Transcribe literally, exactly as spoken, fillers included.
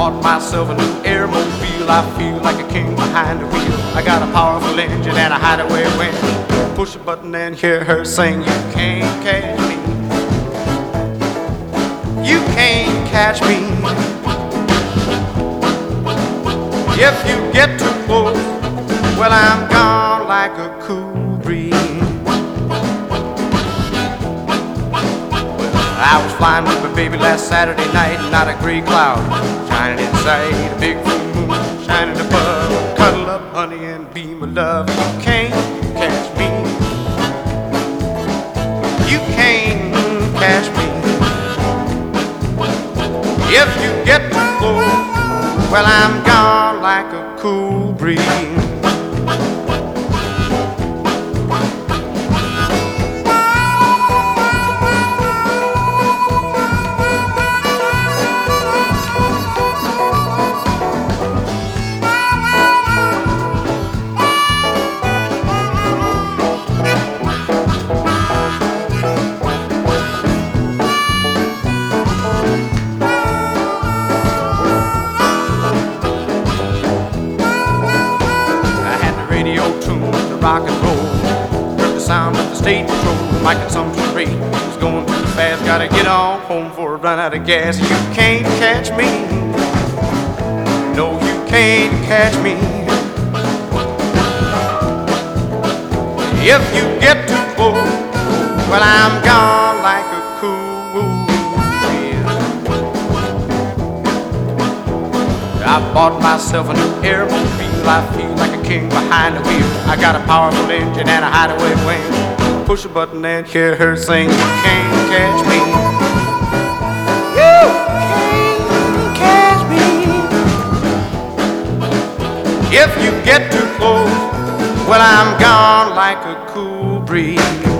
bought myself a new Airmobile. I feel like a king behind the wheel. I got a powerful engine and a hideaway wind. Push a button and hear her sing. You can't catch me. You can't catch me. If you get too close, well, I'm gone like a cool breeze. I was flying with my baby last Saturday night, not a gray cloud shining inside, a big full moon shining above. Cuddle up, honey, and be my love. You can't catch me. You can't catch me. If you get too close, well, I'm gone like a cool breeze. Rock and roll, heard the sound of the state patrol. My consumption rate was going too fast. Gotta get on home before I run out of gas. You can't catch me. No, you can't catch me. If you get too close, well, I'm gone like a cool breeze. I bought myself a new Airmobile. I feel like a king behind the wheel. I got a powerful engine and a hideaway wing. Push a button and hear her sing. You can't catch me. You can't catch me. If you get too close, well, I'm gone like a cool breeze.